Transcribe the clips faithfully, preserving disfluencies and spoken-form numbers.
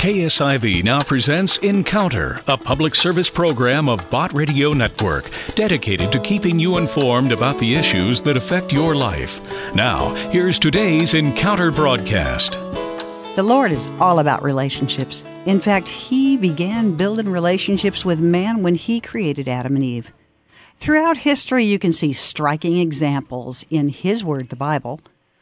K S I V now presents Encounter, a public service program of Bott Radio Network, dedicated to keeping you informed about the issues that affect your life. Now, here's today's Encounter broadcast. The Lord is all about relationships. In fact, He began building relationships with man when He created Adam and Eve. Throughout history, you can see striking examples in His Word, the Bible,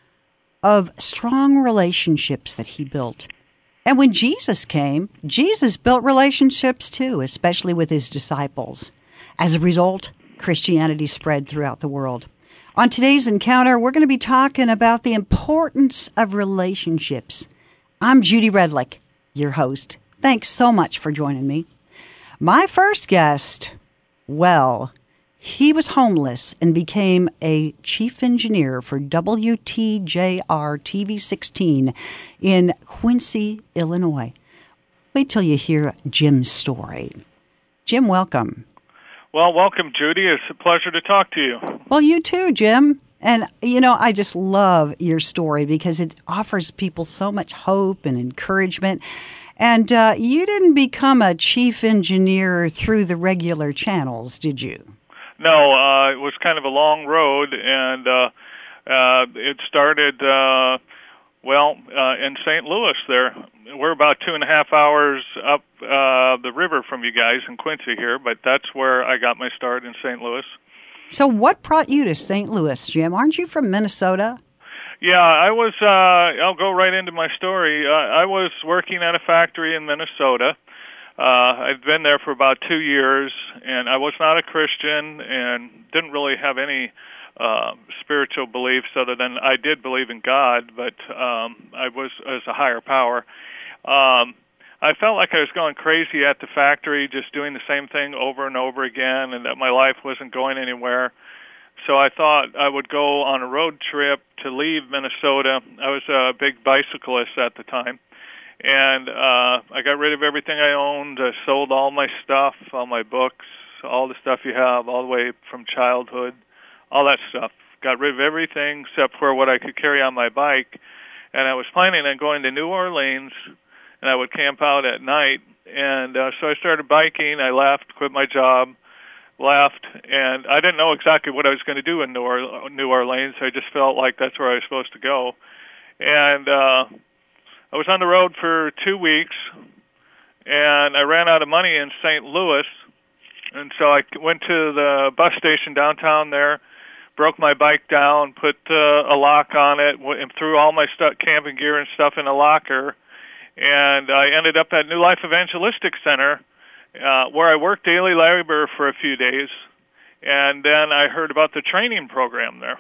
of strong relationships that He built. And when Jesus came, Jesus built relationships too, especially with His disciples. As a result, Christianity spread throughout the world. On today's Encounter, we're going to be talking about the importance of relationships. I'm Judy Redlick, your host. Thanks so much for joining me. My first guest, well, he was homeless and became a chief engineer for W T J R T V sixteen in Quincy, Illinois. Wait till you hear Jim's story. Jim, welcome. Well, welcome, Judy. It's a pleasure to talk to you. Well, you too, Jim. And, you know, I just love your story because it offers people so much hope and encouragement. And uh, you didn't become a chief engineer through the regular channels, did you? No, uh, it was kind of a long road, and uh, uh, it started, uh, well, uh, in Saint Louis there. We're about two and a half hours up uh, the river from you guys in Quincy here, but that's where I got my start in Saint Louis. So what brought you to Saint Louis, Jim? Aren't you from Minnesota? Yeah, I was, uh, I'll go right into my story. Uh, I was working at a factory in Minnesota. Uh, I'd been there for about two years, and I was not a Christian and didn't really have any uh, spiritual beliefs other than I did believe in God, but um, I was as a higher power. Um, I felt like I was going crazy at the factory, just doing the same thing over and over again, and that my life wasn't going anywhere. So I thought I would go on a road trip to leave Minnesota. I was a big bicyclist at the time. And uh, I got rid of everything I owned. I sold all my stuff, all my books, all the stuff you have, all the way from childhood, all that stuff. Got rid of everything except for what I could carry on my bike. And I was planning on going to New Orleans, and I would camp out at night. And uh, so I started biking. I left, quit my job, left, and I didn't know exactly what I was going to do in New, or- New Orleans. I just felt like that's where I was supposed to go. And uh I was on the road for two weeks, and I ran out of money in Saint Louis, and so I went to the bus station downtown there, broke my bike down, put uh, a lock on it, and threw all my stuff, camping gear and stuff in a locker, and I ended up at New Life Evangelistic Center, uh, where I worked daily labor for a few days, and then I heard about the training program there,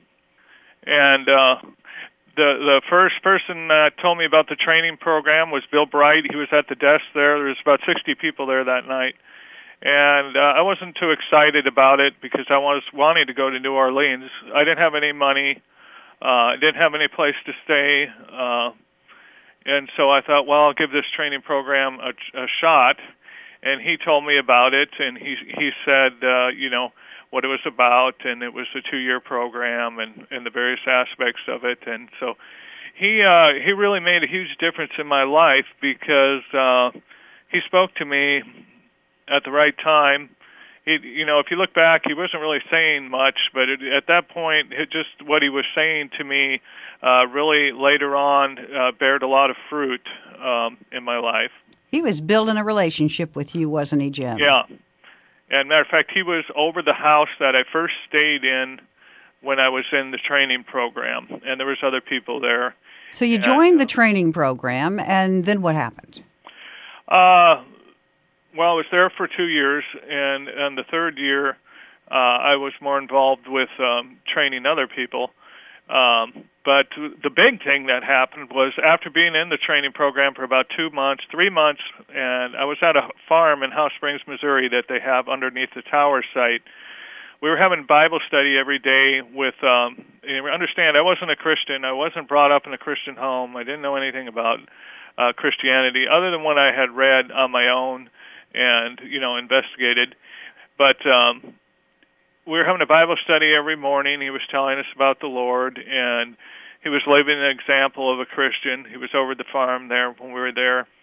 and uh The the first person that told me about the training program was Bill Bright. He was at the desk there. There was about sixty people there that night. And uh, I wasn't too excited about it because I was wanting to go to New Orleans. I didn't have any money. Uh, I didn't have any place to stay. Uh, and so I thought, well, I'll give this training program a, a shot. And he told me about it, and he he said, uh, you know, what it was about, and it was a two-year program and, and the various aspects of it. And so he uh, he really made a huge difference in my life because uh, he spoke to me at the right time. He, you know, if you look back, he wasn't really saying much, but it, at that point, it just what he was saying to me uh, really later on uh, bared a lot of fruit um, in my life. He was building a relationship with you, wasn't he, Jim? Yeah. And matter of fact, he was over the house that I first stayed in when I was in the training program, and there was other people there. So you and, joined uh, the training program, and then what happened? Uh, well, I was there for two years, and, and the third year, uh, I was more involved with um, training other people. Um, but the big thing that happened was after being in the training program for about two months, three months, and I was at a farm in House Springs, Missouri that they have underneath the tower site. We were having Bible study every day with, um, you understand, I wasn't a Christian. I wasn't brought up in a Christian home. I didn't know anything about uh, Christianity other than what I had read on my own and, you know, investigated. But um, we were having a Bible study every morning. He was telling us about the Lord, and he was living an example of a Christian. He was over at the farm there when we were there.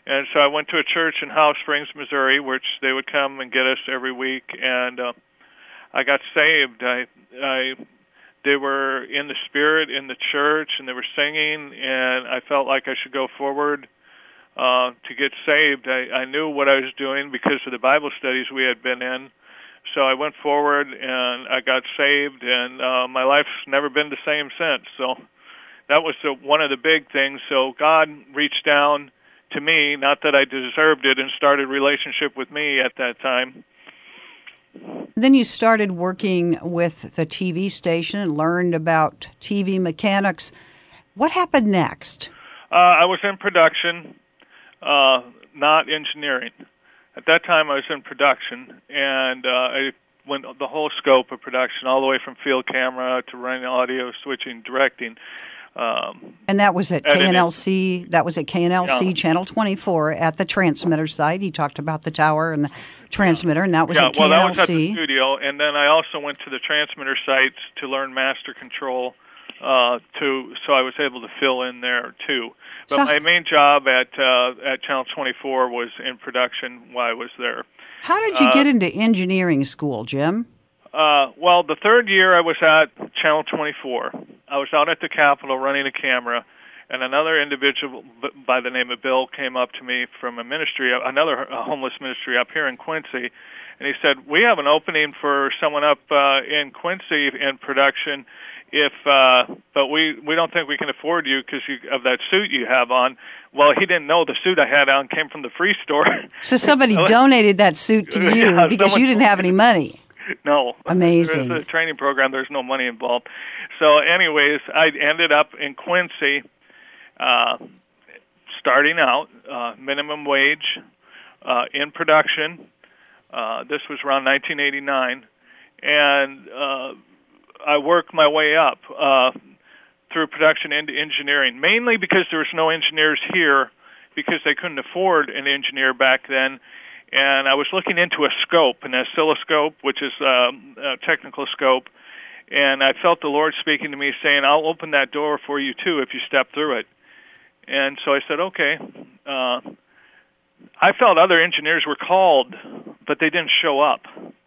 And so I went to a church in House Springs, Missouri, which they would come and get us every week, and uh, I got saved. I, I, they were in the Spirit in the church, and they were singing, and I felt like I should go forward uh, to get saved. I, I knew what I was doing because of the Bible studies we had been in. So I went forward, and I got saved, and uh, my life's never been the same since. So that was the, one of the big things. So God reached down to me, not that I deserved it, and started a relationship with me at that time. Then you started working with the T V station and learned about T V mechanics. What happened next? Uh, I was in production, uh, not engineering. At that time, I was in production, and uh, I went the whole scope of production, all the way from field camera to running audio, switching, directing. Um, and that was at editing. K N L C. That was at K N L C Yeah. Channel twenty-four at the transmitter site. He talked about the tower and the transmitter, and that was yeah, at K N L C. Well, that was at the studio, and then I also went to the transmitter sites to learn master control. Uh, to so I was able to fill in there too. But So- my main job at uh, at Channel twenty-four was in production while I was there. How did you Uh, get into engineering school, Jim? Uh, well, the third year I was at Channel twenty-four. I was out at the Capitol running a camera, and another individual b- by the name of Bill came up to me from a ministry, another a homeless ministry up here in Quincy, and he said, "We have an opening for someone up uh, in Quincy in production. If uh, but we we don't think we can afford you because you, of that suit you have on." Well, he didn't know the suit I had on came from the Free Store. So somebody donated that suit to you Yeah, because someone- you didn't have any money. No. Amazing. It's a training program. There's no money involved. So anyways, I ended up in Quincy uh, starting out, uh, minimum wage, uh, in production. Uh, this was around nineteen eighty-nine. And uh, I worked my way up uh, through production into engineering, mainly because there was no engineers here because they couldn't afford an engineer back then. And I was looking into a scope, an oscilloscope, which is um, a technical scope, and I felt the Lord speaking to me saying, "I'll open that door for you too if you step through it." And so I said, okay. Uh, I felt other engineers were called, but they didn't show up.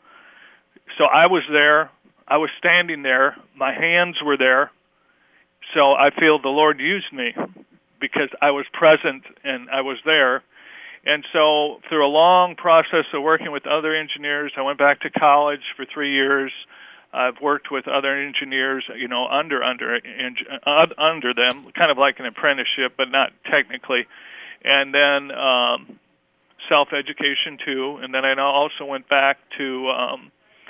So I was there. I was standing there. My hands were there. So I feel the Lord used me because I was present and I was there. And so through a long process of working with other engineers, I went back to college for three years. I've worked with other engineers, you know, under under uh, under them, kind of like an apprenticeship, but not technically. And then um, self-education too. And then I also went back to um,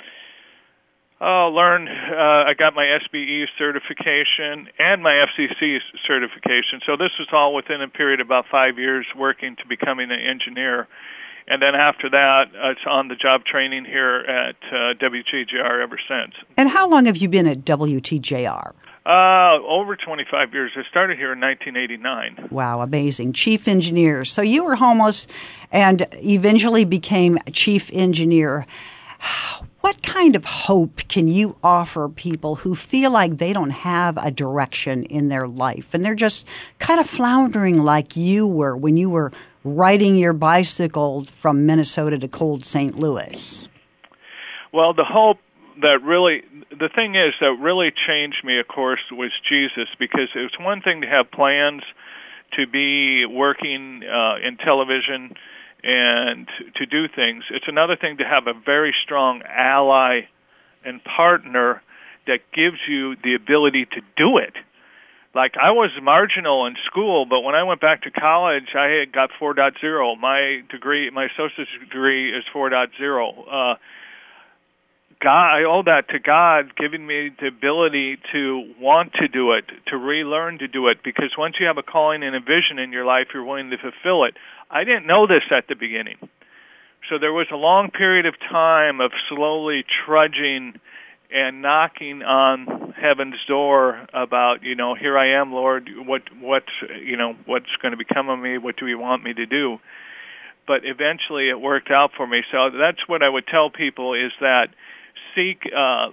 uh, learn. Uh, I got my S B E certification and my F C C certification. So this was all within a period of about five years working to becoming an engineer. And then after that, uh, it's on-the-job training here at uh, W T J R ever since. And how long have you been at W T J R? Uh, over twenty-five years. I started here in nineteen eighty-nine. Wow, amazing. Chief engineer. So you were homeless and eventually became chief engineer. What kind of hope can you offer people who feel like they don't have a direction in their life and they're just kind of floundering like you were when you were riding your bicycle from Minnesota to cold Saint Louis? Well, the hope that really, the thing is that really changed me, of course, was Jesus, because it was one thing to have plans to be working uh, in television and to do things. It's another thing to have a very strong ally and partner that gives you the ability to do it. Like, I was marginal in school, but when I went back to college, I had got four point oh. My degree, my associate's degree is four point oh. Uh, God, I owe that to God giving me the ability to want to do it, to relearn to do it, because once you have a calling and a vision in your life, you're willing to fulfill it. I didn't know this at the beginning. So there was a long period of time of slowly trudging and knocking on heaven's door about, you know, here I am, Lord, what, what, you know, what's going to become of me? What do you want me to do? But eventually it worked out for me. So that's what I would tell people is that seek uh,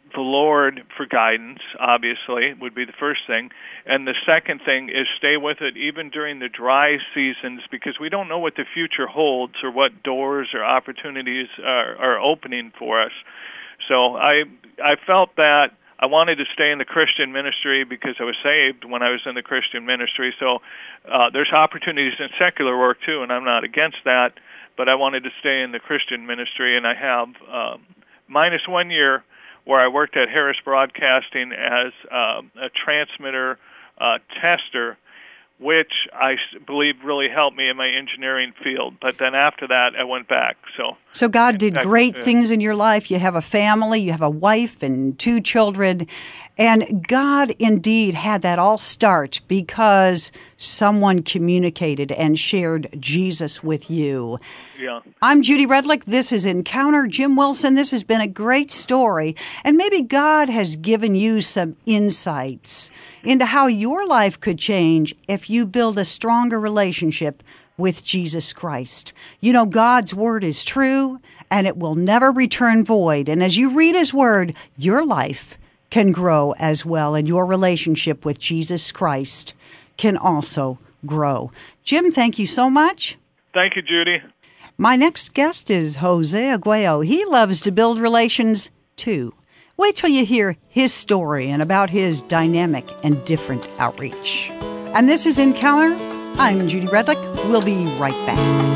the Lord for guidance, obviously, would be the first thing. And the second thing is stay with it even during the dry seasons, because we don't know what the future holds or what doors or opportunities are, are opening for us. So I I felt that I wanted to stay in the Christian ministry because I was saved when I was in the Christian ministry. So uh, there's opportunities in secular work, too, and I'm not against that. But I wanted to stay in the Christian ministry, and I have um, minus one year where I worked at Harris Broadcasting as um, a transmitter uh, tester, which I believe really helped me in my engineering field. But then after that, I went back. So, so God did fact, great uh, things in your life. You have a family, you have a wife and two children. And God indeed had that all start because someone communicated and shared Jesus with you. Yeah. I'm Judy Redlick. This is Encounter. Jim Wilson, this has been a great story. And maybe God has given you some insights into how your life could change if you build a stronger relationship with Jesus Christ. You know, God's word is true, and it will never return void. And as you read his word, your life can grow as well, and your relationship with Jesus Christ can also grow. Jim, thank you so much. Thank you, Judy. My next guest is Jose Aguayo. He loves to build relations, too. Wait till you hear his story and about his dynamic and different outreach. And this is Encounter. I'm Judy Redlick. We'll be right back.